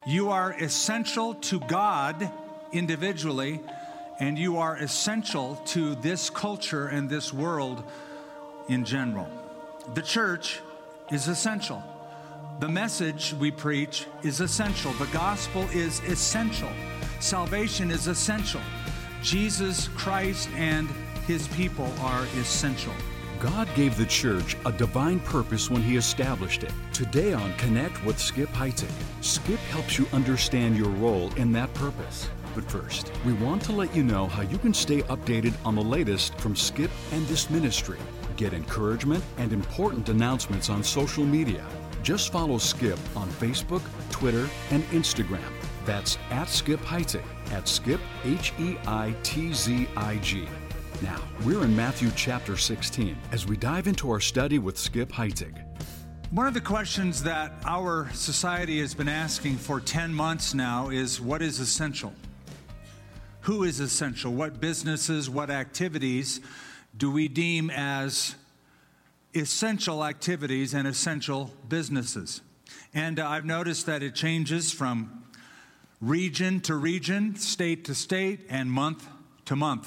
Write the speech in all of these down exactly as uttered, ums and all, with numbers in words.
You are essential to God individually, and you are essential to this culture and this world in general. The church is essential. The message we preach is essential. The gospel is essential. Salvation is essential. Jesus Christ and his people are essential. God gave the church a divine purpose when he established it. Today on Connect with Skip Heitzig, Skip helps you understand your role in that purpose. But first, we want to let you know how you can stay updated on the latest from Skip and this ministry. Get encouragement and important announcements on social media. Just follow Skip on Facebook, Twitter, and Instagram. That's at Skip Heitzig, at Skip, H E I T Z I G. Now, we're in Matthew chapter sixteen as we dive into our study with Skip Heitzig. One of the questions that our society has been asking for ten months now is, what is essential? Who is essential? What businesses, what activities do we deem as essential activities and essential businesses? And uh, I've noticed that it changes from region to region, state to state, and month to month.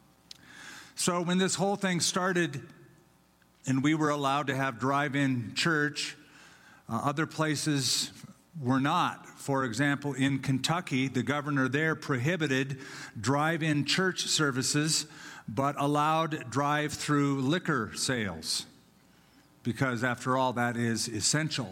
So when this whole thing started and we were allowed to have drive-in church, uh, other places were not. For example, in Kentucky, the governor there prohibited drive-in church services but allowed drive-through liquor sales because, after all, that is essential.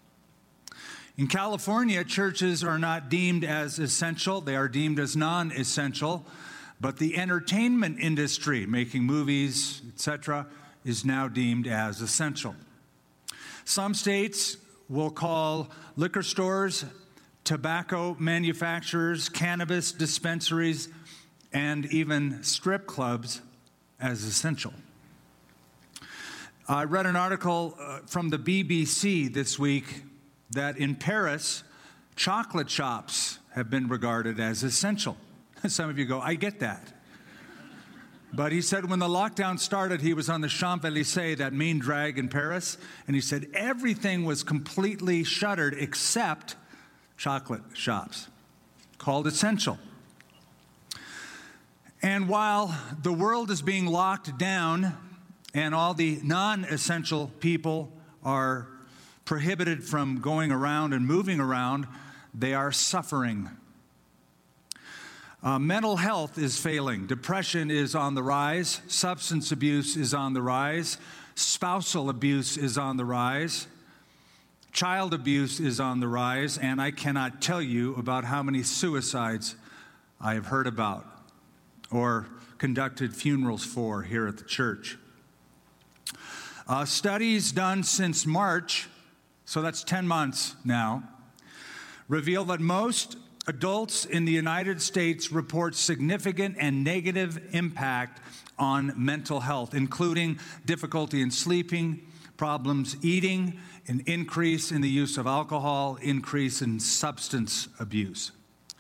In California, churches are not deemed as essential. They are deemed as non-essential. But the entertainment industry, making movies, et cetera, is now deemed as essential. Some states will call liquor stores, tobacco manufacturers, cannabis dispensaries, and even strip clubs as essential. I read an article uh, from the B B C this week that in Paris, chocolate shops have been regarded as essential. Some of you go, I get that. But he said when the lockdown started, he was on the Champs-Élysées, that main drag in Paris, and he said everything was completely shuttered except chocolate shops, called essential. And while the world is being locked down and all the non-essential people are prohibited from going around and moving around, they are suffering. Uh, mental health is failing. Depression is on the rise. Substance abuse is on the rise. Spousal abuse is on the rise. Child abuse is on the rise. And I cannot tell you about how many suicides I have heard about or conducted funerals for here at the church. Uh, studies done since March, so that's ten months now, reveal that most adults in the United States report significant and negative impact on mental health, including difficulty in sleeping, problems eating, an increase in the use of alcohol, increase in substance abuse.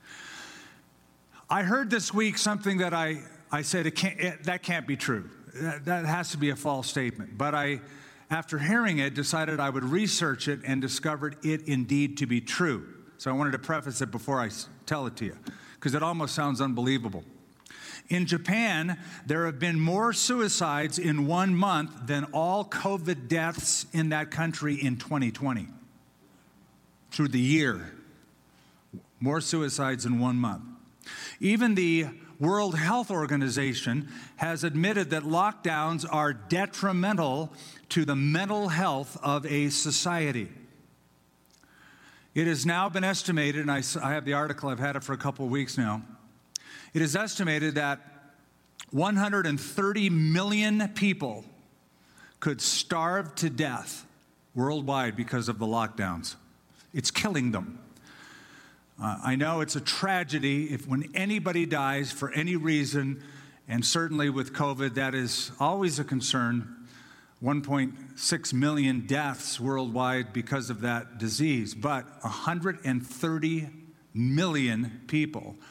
I heard this week something that I, I said, it can't, it, that can't be true. That, that has to be a false statement. But I, after hearing it, decided I would research it and discovered it indeed to be true. So I wanted to preface it before I tell it to you, because it almost sounds unbelievable. In Japan, there have been more suicides in one month than all COVID deaths in that country in twenty twenty. Through the year, more suicides in one month. Even the World Health Organization has admitted that lockdowns are detrimental to the mental health of a society. It has now been estimated, and I, I have the article, I've had it for a couple of weeks now. It is estimated that one hundred thirty million people could starve to death worldwide because of the lockdowns. It's killing them. Uh, I know it's a tragedy if when anybody dies for any reason, and certainly with COVID, that is always a concern. one point six million deaths worldwide because of that disease, but one hundred thirty million people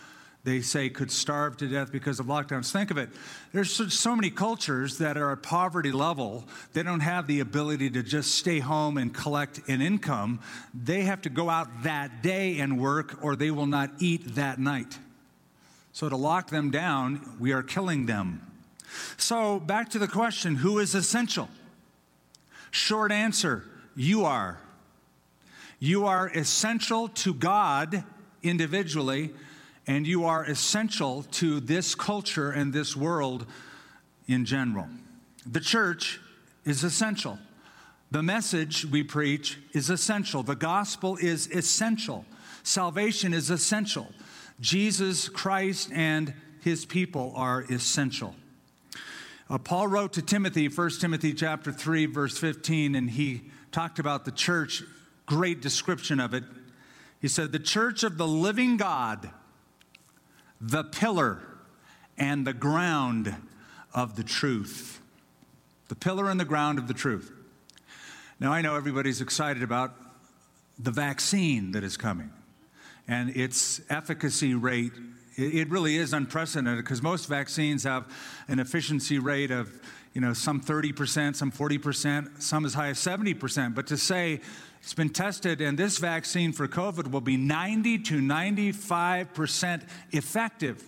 they say could starve to death because of lockdowns. Think of it. There's so, so many cultures that are at poverty level. They don't have the ability to just stay home and collect an income. They have to go out that day and work, or they will not eat that night. So to lock them down, we are killing them. So back to the question, who is essential? Short answer, you are. You are essential to God individually, and you are essential to this culture and this world in general. The church is essential. The message we preach is essential. The gospel is essential. Salvation is essential. Jesus Christ and his people are essential. Uh, Paul wrote to Timothy, First Timothy chapter three, verse fifteen, and he talked about the church, great description of it. He said, the church of the living God, the pillar and the ground of the truth. The pillar and the ground of the truth. Now, I know everybody's excited about the vaccine that is coming and its efficacy rate. It really is unprecedented because most vaccines have an efficiency rate of, you know, some thirty percent, some forty percent, some as high as seventy percent. But to say it's been tested and this vaccine for COVID will be ninety to ninety-five percent effective.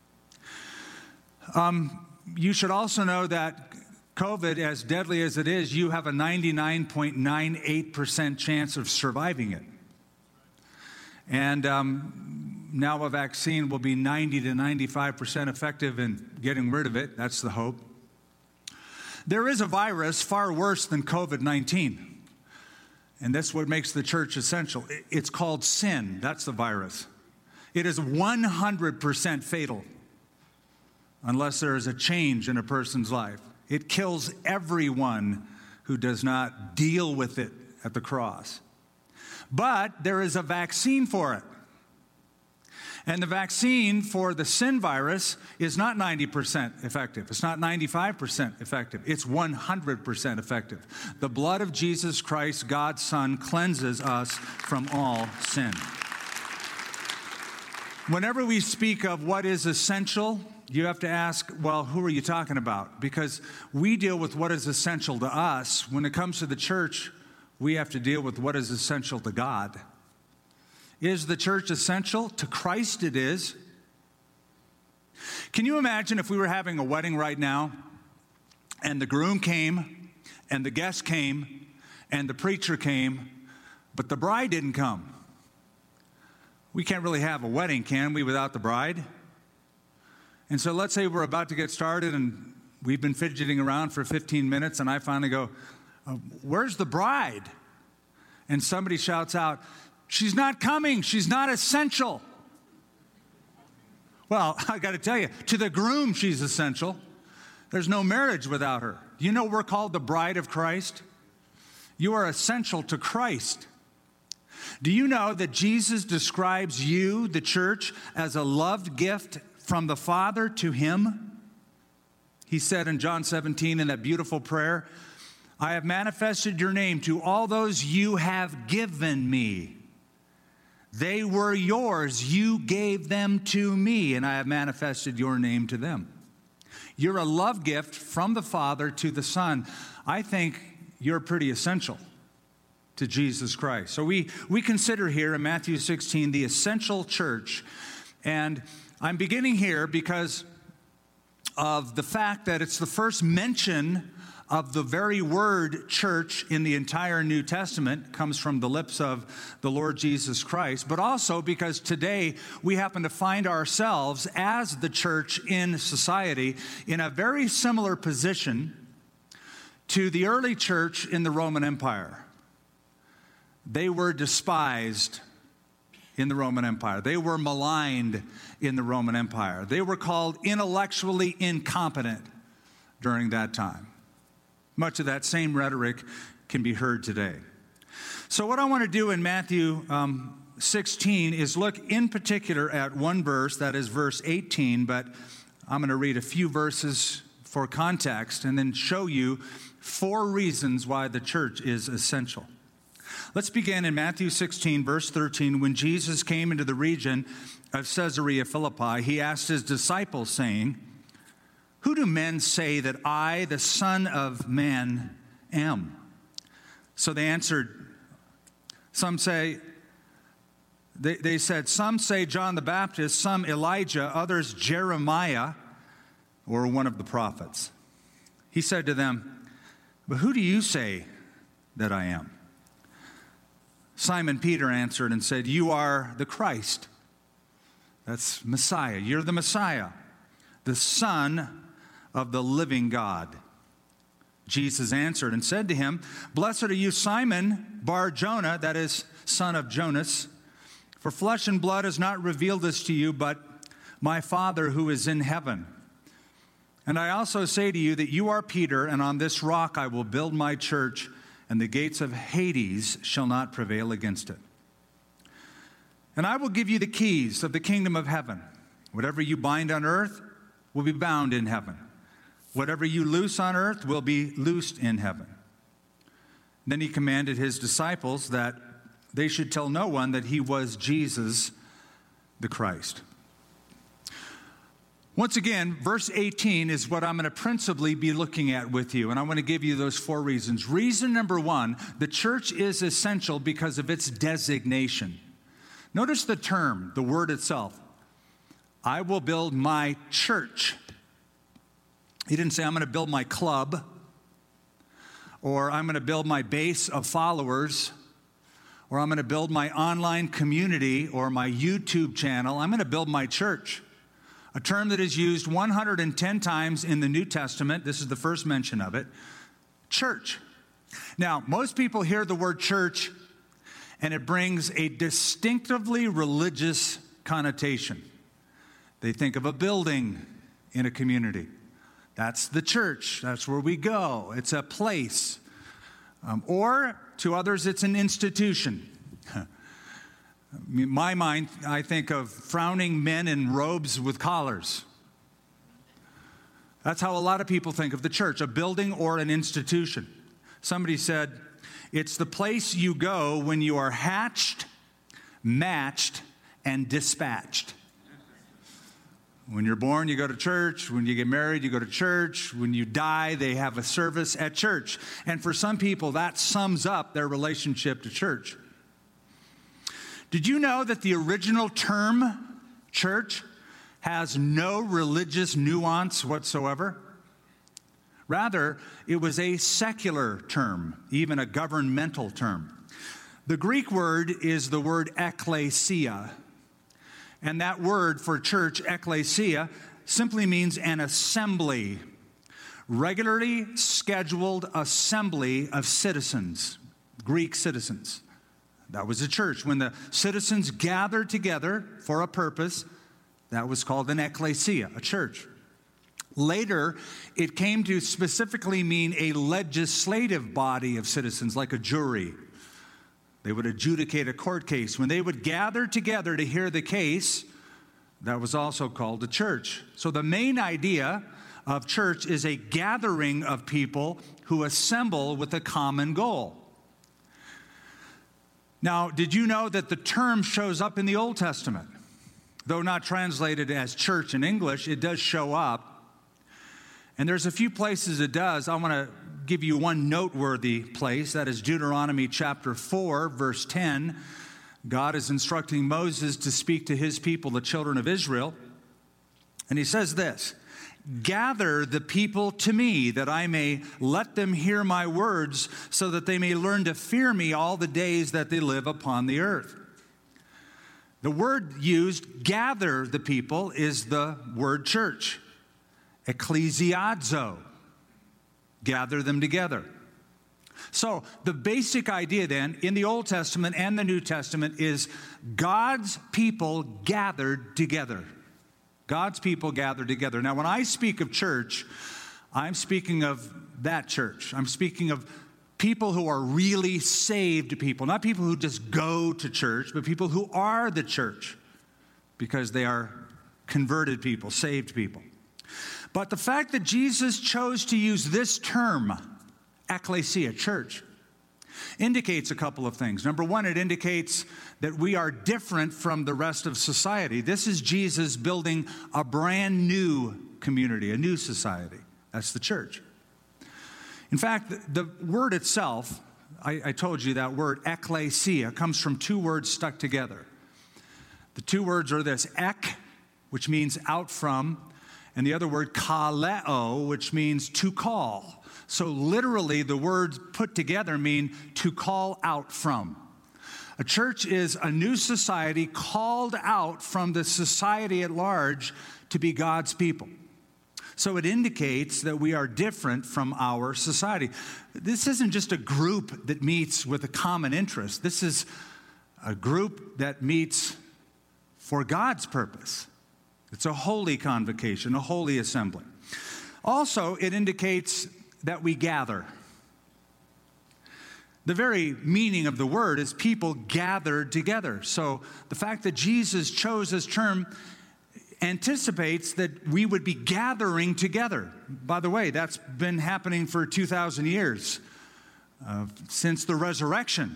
Um, you should also know that COVID, as deadly as it is, you have a ninety-nine point nine eight percent chance of surviving it. And um, now a vaccine will be ninety to ninety-five percent effective in getting rid of it. That's the hope. There is a virus far worse than COVID nineteen. And that's what makes the church essential. It's called sin. That's the virus. It is one hundred percent fatal unless there is a change in a person's life. It kills everyone who does not deal with it at the cross. But there is a vaccine for it. And the vaccine for the sin virus is not ninety percent effective. It's not ninety-five percent effective. It's one hundred percent effective. The blood of Jesus Christ, God's Son, cleanses us from all sin. Whenever we speak of what is essential, you have to ask, well, who are you talking about? Because we deal with what is essential to us. When it comes to the church, we have to deal with what is essential to God. Is the church essential? To Christ it is. Can you imagine if we were having a wedding right now and the groom came and the guest came and the preacher came, but the bride didn't come? We can't really have a wedding, can we, without the bride? And so let's say we're about to get started and we've been fidgeting around for fifteen minutes and I finally go, where's the bride? And somebody shouts out, she's not coming. She's not essential. Well, I got to tell you, to the groom, she's essential. There's no marriage without her. Do you know we're called the bride of Christ? You are essential to Christ. Do you know that Jesus describes you, the church, as a loved gift from the Father to him? He said in John seventeen in that beautiful prayer, I have manifested your name to all those you have given me. They were yours. You gave them to me, and I have manifested your name to them. You're a love gift from the Father to the Son. I think you're pretty essential to Jesus Christ. So we, we consider here in Matthew sixteen the essential church. And I'm beginning here because of the fact that it's the first mention of the very word church in the entire New Testament. Comes from the lips of the Lord Jesus Christ, but also because today we happen to find ourselves as the church in society in a very similar position to the early church in the Roman Empire. They were despised in the Roman Empire. They were maligned in the Roman Empire. They were called intellectually incompetent during that time. Much of that same rhetoric can be heard today. So what I want to do in Matthew um, sixteen is look in particular at one verse, that is verse eighteen, but I'm going to read a few verses for context and then show you four reasons why the church is essential. Let's begin in Matthew sixteen, verse thirteen. When Jesus came into the region of Caesarea Philippi, he asked his disciples, saying, "Who do men say that I, the Son of Man, am?" So they answered, some say, they, they said, some say John the Baptist, some Elijah, others Jeremiah, or one of the prophets. He said to them, "But who do you say that I am?" Simon Peter answered and said, "You are the Christ." That's Messiah. You're the Messiah, the Son of the living God. Jesus answered and said to him, "Blessed are you, Simon Bar-Jonah," that is, son of Jonas, "for flesh and blood has not revealed this to you, but my Father who is in heaven. And I also say to you that you are Peter, and on this rock I will build my church, and the gates of Hades shall not prevail against it. And I will give you the keys of the kingdom of heaven. Whatever you bind on earth will be bound in heaven. Whatever you loose on earth will be loosed in heaven." Then he commanded his disciples that they should tell no one that he was Jesus the Christ. Once again, verse eighteen is what I'm going to principally be looking at with you, and I want to give you those four reasons. Reason number one, the church is essential because of its designation. Notice the term, the word itself. I will build my church. He didn't say I'm going to build my club, or I'm going to build my base of followers, or I'm going to build my online community or my YouTube channel. I'm going to build my church. A term that is used one hundred ten times in the New Testament. This is the first mention of it. Church. Now, most people hear the word church, and it brings a distinctively religious connotation. They think of a building in a community. That's the church. That's where we go. It's a place. Um, or, to others, it's an institution. In my mind, I think of frowning men in robes with collars. That's how a lot of people think of the church, a building or an institution. Somebody said, it's the place you go when you are hatched, matched, and dispatched. When you're born, you go to church. When you get married, you go to church. When you die, they have a service at church. And for some people, that sums up their relationship to church. Did you know that the original term, church, has no religious nuance whatsoever? Rather, it was a secular term, even a governmental term. The Greek word is the word ekklesia. And that word for church, ekklesia, simply means an assembly, regularly scheduled assembly of citizens, Greek citizens. That was a church. When the citizens gathered together for a purpose, that was called an ekklesia, a church. Later, it came to specifically mean a legislative body of citizens, like a jury. They would adjudicate a court case. When they would gather together to hear the case, that was also called a church. So the main idea of church is a gathering of people who assemble with a common goal. Now, did you know that the term shows up in the Old Testament? Though not translated as church in English, it does show up. And there's a few places it does. I want to give you one noteworthy place. That is Deuteronomy chapter four, verse ten. God is instructing Moses to speak to his people, the children of Israel. And he says this, "Gather the people to me, that I may let them hear my words, so that they may learn to fear me all the days that they live upon the earth." The word used, gather the people, is the word church. Ecclesiazo. Gather them together. So the basic idea then in the Old Testament and the New Testament is God's people gathered together. God's people gathered together. Now, when I speak of church, I'm speaking of that church. I'm speaking of people who are really saved people, not people who just go to church, but people who are the church because they are converted people, saved people. But the fact that Jesus chose to use this term, ekklesia, church, indicates a couple of things. Number one, it indicates that we are different from the rest of society. This is Jesus building a brand new community, a new society. That's the church. In fact, the, the word itself, I, I told you that word, ekklesia, comes from two words stuck together. The two words are this, ek, which means out from, and the other word, kaleo, which means to call. So literally, the words put together mean to call out from. A church is a new society called out from the society at large to be God's people. So it indicates that we are different from our society. This isn't just a group that meets with a common interest. This is a group that meets for God's purpose. It's a holy convocation, a holy assembly. Also, it indicates that we gather. The very meaning of the word is people gathered together. So the fact that Jesus chose this term anticipates that we would be gathering together. By the way, that's been happening for two thousand years, uh, since the resurrection.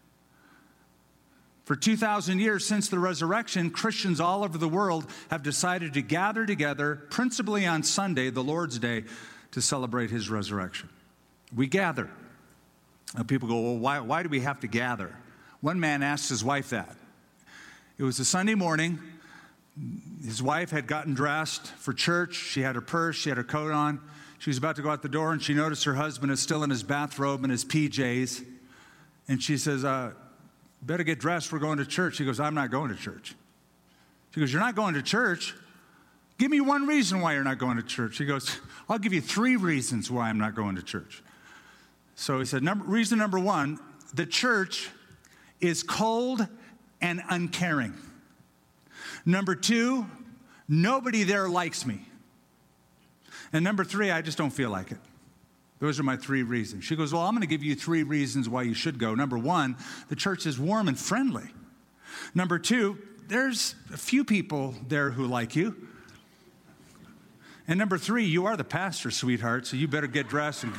For two thousand years since the resurrection, Christians all over the world have decided to gather together, principally on Sunday, the Lord's Day, to celebrate his resurrection. We gather. Now people go, well, why, why do we have to gather? One man asked his wife that. It was a Sunday morning. His wife had gotten dressed for church. She had her purse. She had her coat on. She was about to go out the door, and she noticed her husband is still in his bathrobe and his P Js. And she says, uh, better get dressed. We're going to church. He goes, I'm not going to church. She goes, you're not going to church? Give me one reason why you're not going to church. He goes, I'll give you three reasons why I'm not going to church. So he said, number, reason number one, the church is cold and uncaring. Number two, nobody there likes me. And number three, I just don't feel like it. Those are my three reasons. She goes, well, I'm going to give you three reasons why you should go. Number one, the church is warm and friendly. Number two, there's a few people there who like you. And number three, you are the pastor, sweetheart, so you better get dressed and,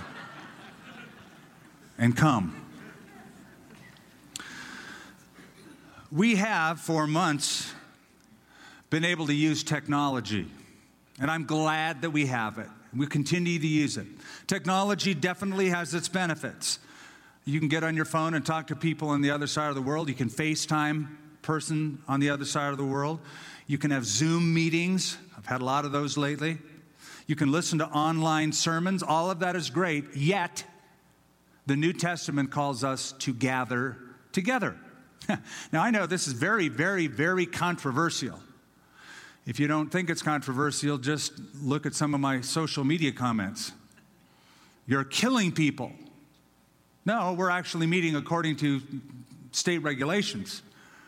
and come. We have, for months, been able to use technology, and I'm glad that we have it. We continue to use it. Technology definitely has its benefits. You can get on your phone and talk to people on the other side of the world. You can FaceTime a person on the other side of the world. You can have Zoom meetings. I've had a lot of those lately. You can listen to online sermons. All of that is great, yet the New Testament calls us to gather together. Now, I know this is very, very, very controversial. If you don't think it's controversial, just look at some of my social media comments. You're killing people. No, we're actually meeting according to state regulations.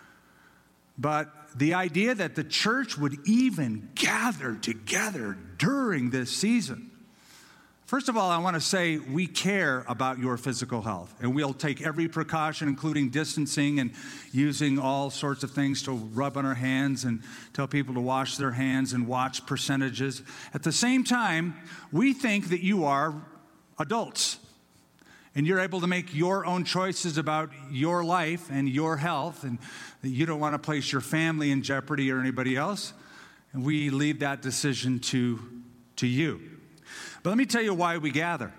But the idea that the church would even gather together during this season. First of all, I want to say we care about your physical health, and we'll take every precaution, including distancing and using all sorts of things to rub on our hands and tell people to wash their hands and watch percentages. At the same time, we think that you are adults, and you're able to make your own choices about your life and your health, and that you don't want to place your family in jeopardy or anybody else, and we leave that decision to, to you. But let me tell you why we gather.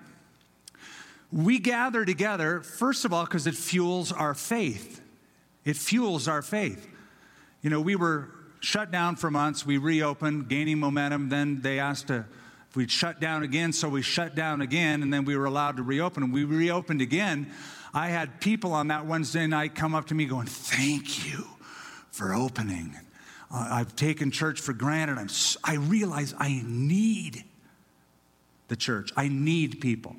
We gather together, first of all, because it fuels our faith. It fuels our faith. You know, we were shut down for months. We reopened, gaining momentum. Then they asked to, if we'd shut down again, so we shut down again, and then we were allowed to reopen. And we reopened again. I had people on that Wednesday night come up to me going, thank you for opening. Uh, I've taken church for granted. I'm, I realize I need the church. I need people.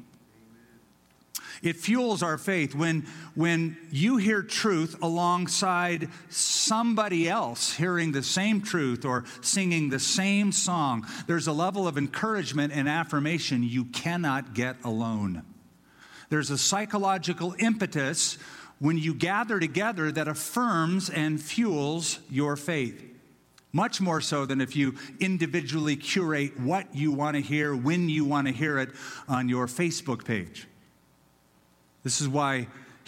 It fuels our faith when, when you hear truth alongside somebody else hearing the same truth or singing the same song. There's a level of encouragement and affirmation you cannot get alone. There's a psychological impetus when you gather together that affirms and fuels your faith. Much more so than if you individually curate what you want to hear, when you want to hear it on your Facebook page. This is why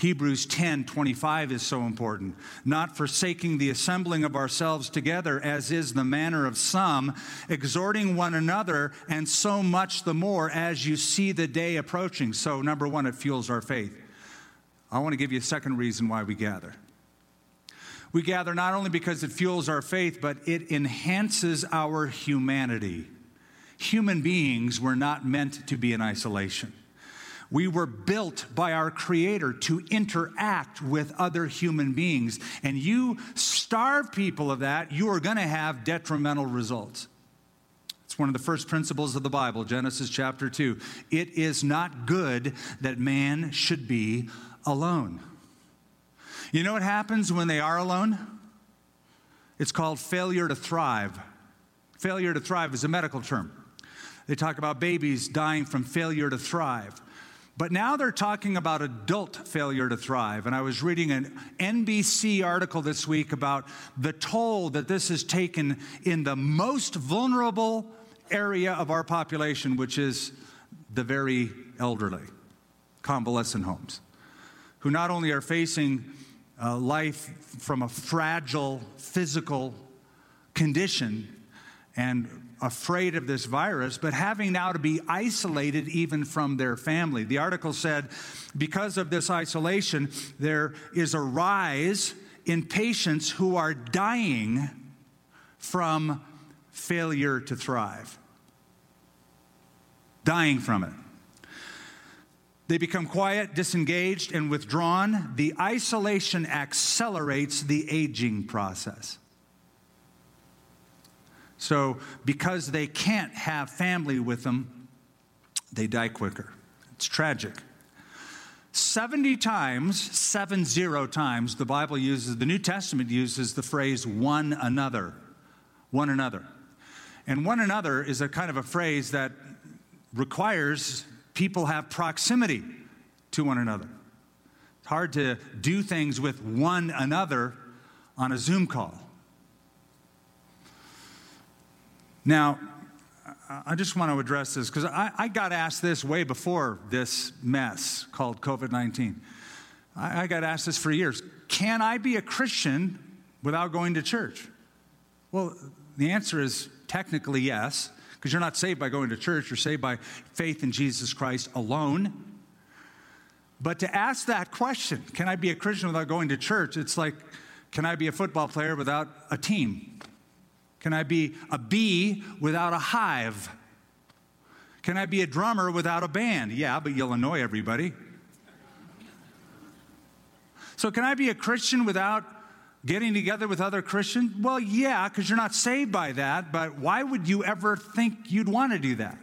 Hebrews ten twenty-five is so important. Not forsaking the assembling of ourselves together, as is the manner of some, exhorting one another, and so much the more as you see the day approaching. So, number one, it fuels our faith. I want to give you a second reason why we gather. We gather not only because it fuels our faith, but it enhances our humanity. Human beings were not meant to be in isolation. We were built by our Creator to interact with other human beings. And you starve people of that, you are going to have detrimental results. It's one of the first principles of the Bible, Genesis chapter two. It is not good that man should be alone. You know what happens when they are alone? It's called failure to thrive. Failure to thrive is a medical term. They talk about babies dying from failure to thrive. But now they're talking about adult failure to thrive. And I was reading an N B C article this week about the toll that this has taken in the most vulnerable area of our population, which is the very elderly, convalescent homes, who not only are facing uh, life from a fragile physical condition and afraid of this virus, but having now to be isolated even from their family. The article said, because of this isolation, there is a rise in patients who are dying from failure to thrive. Dying from it. They become quiet, disengaged, and withdrawn. The isolation accelerates the aging process. So because they can't have family with them, they die quicker. It's tragic. seventy times, seven zero times, the Bible uses, the New Testament uses the phrase one another. One another. And one another is a kind of a phrase that requires people have proximity to one another. It's hard to do things with one another on a Zoom call. Now, I just want to address this because I, I got asked this way before this mess called covid nineteen. I, I got asked this for years. Can I be a Christian without going to church? Well, the answer is technically yes, because you're not saved by going to church. You're saved by faith in Jesus Christ alone. But to ask that question, can I be a Christian without going to church? It's like, can I be a football player without a team? Can I be a bee without a hive? Can I be a drummer without a band? Yeah, but you'll annoy everybody. So can I be a Christian without getting together with other Christians? Well, yeah, because you're not saved by that, but why would you ever think you'd want to do that?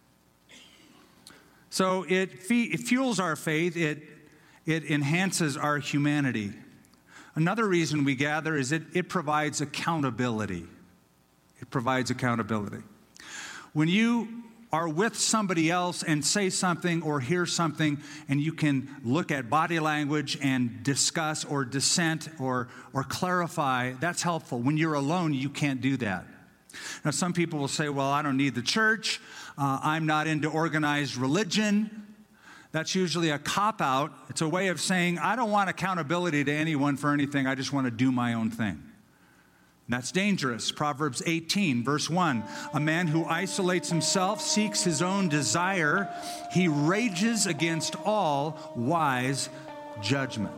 So it, fe- it fuels our faith. It, it enhances our humanity. Another reason we gather is it, it provides accountability. It provides accountability. When you are with somebody else and say something or hear something, and you can look at body language and discuss or dissent or, or clarify, that's helpful. When you're alone, you can't do that. Now, some people will say, well, I don't need the church. Uh, I'm not into organized religion. That's usually a cop-out. It's a way of saying, I don't want accountability to anyone for anything. I just want to do my own thing. That's dangerous. Proverbs eighteen, verse one. A man who isolates himself seeks his own desire. He rages against all wise judgment.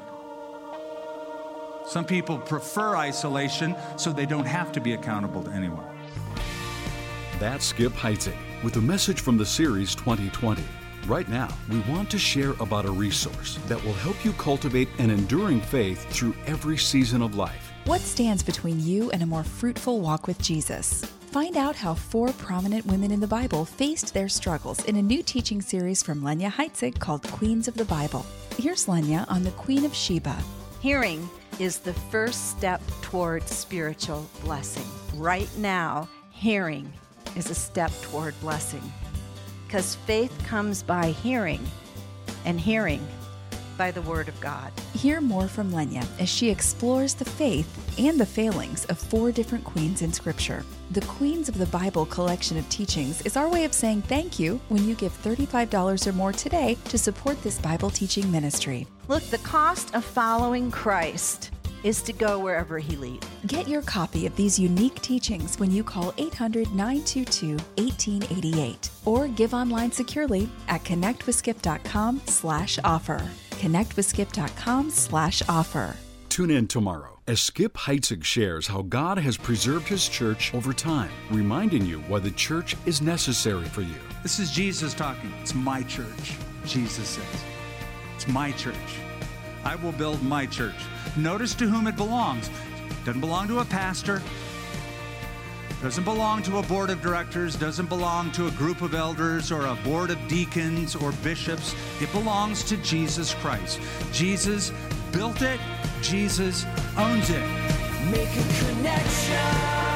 Some people prefer isolation so they don't have to be accountable to anyone. That's Skip Heitzig with a message from the series twenty twenty. Right now, we want to share about a resource that will help you cultivate an enduring faith through every season of life. What stands between you and a more fruitful walk with Jesus? Find out how four prominent women in the Bible faced their struggles in a new teaching series from Lenya Heitzig called Queens of the Bible. Here's Lenya on the Queen of Sheba. Hearing is the first step toward spiritual blessing. Right now, hearing is a step toward blessing. Because faith comes by hearing, and hearing by the Word of God. Hear more from Lenya as she explores the faith and the failings of four different queens in Scripture. The Queens of the Bible collection of teachings is our way of saying thank you when you give thirty-five dollars or more today to support this Bible teaching ministry. Look, the cost of following Christ is to go wherever He leads. Get your copy of these unique teachings when you call eight hundred, nine two two, one eight eight eight or give online securely at connectwithskip.com slash offer. connectwithskip.com slash offer. Tune in tomorrow as Skip Heitzig shares how God has preserved His church over time, reminding you why the church is necessary for you. This is Jesus talking. It's my church, Jesus says. It's my church. I will build my church. Notice to whom it belongs. It doesn't belong to a pastor. Doesn't belong to a board of directors. Doesn't belong to a group of elders or a board of deacons or bishops. It belongs to Jesus Christ. Jesus built it. Jesus owns it. Make a connection.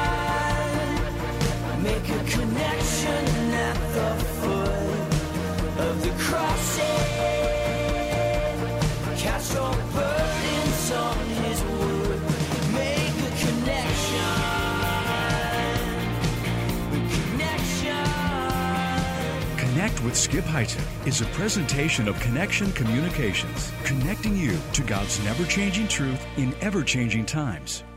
Make a connection at the foot of the cross. Cast your burdens on His wood. Make a connection. Connection. Connect with Skip Heitzig is a presentation of Connection Communications, connecting you to God's never-changing truth in ever-changing times.